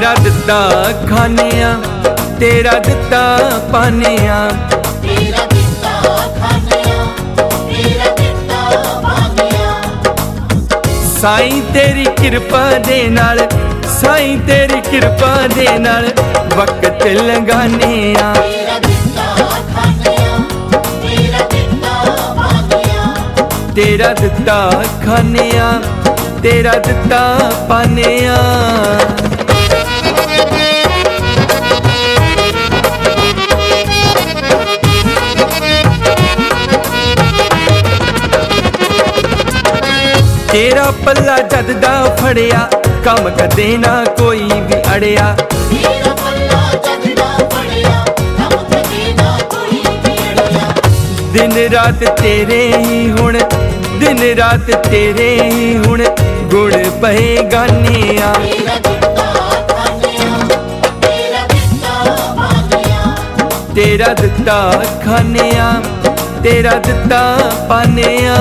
तेरा दिता खाने आ, तेरा दिता पाने आ, तेरा दिता खाने आ, तेरा दिता पाने आ। साईं तेरी कृपा दे नाल, साईं तेरी कृपा दे नाल वक्त लंघाने आ। तेरा दिता खाने आ, तेरा दिता पाने आ। तेरा दिता खाने आ, तेरा दिता पाने आ। तेरा पल्ला जद दा फड़िया, कम कदे ना कोई भी अड़िया। तेरा पल्ला जद दा फड़िया, कम कदे ना कोई भी अड़िया। दिन रात तेरे ही हुण, दिन रात तेरे ही हुण गुण पहे गाने आ। तेरा दिता खाने आ, तेरा दिता पाने आ। तेरा दिता खाने आ, तेरा दिता पाने आ।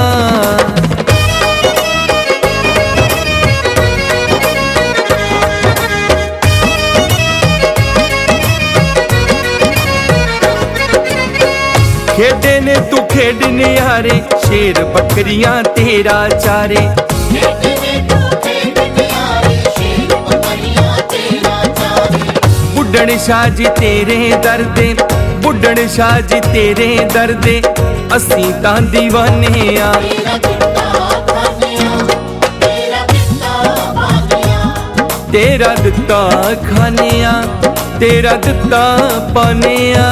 खेडे ने तू खेड निहारे, शेर बकरियां तेरा चारे। खेडे ने तू खेड निहारे, शेर बकरियां तेरा चारे। बुढ़न शाह जी तेरे दर्दे, बुढ़न शाह जी तेरे दर्दे असीं तां दीवाने आ। तेरा दिता खाने आ, तेरा दिता पाने आ। तेरा दिता खाने आ, तेरा दिता पाने आ।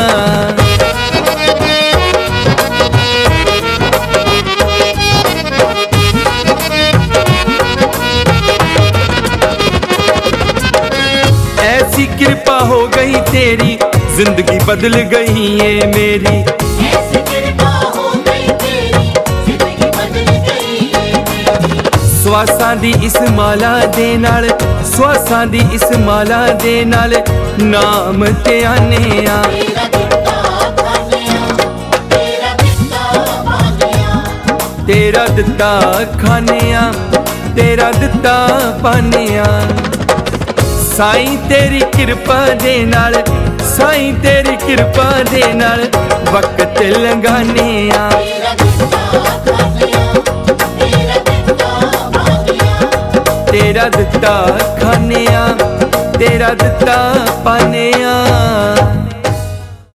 ऐसी कृपा हो गई तेरी, जिंदगी बदल गई है मेरी। ऐसी कृपा हो गई तेरी, जिंदगी बदल गई है मेरी। श्वासां दी इस माला दे नाल, श्वासां दी इस माला दे नाल नाम ते आने आ। तेरा दिता खाने आ, तेरा दिता पाने आ। तेरा दिता खाने आ, तेरा दिता पाने आ। साईं तेरी कृपा दे नाल, साईं तेरी कृपा दे नाल वक्त लंघाने आ। तेरा दिता खाने आ, तेरा दिता पाने आ। तेरा दिता खाने आ, तेरा दिता पाने आ।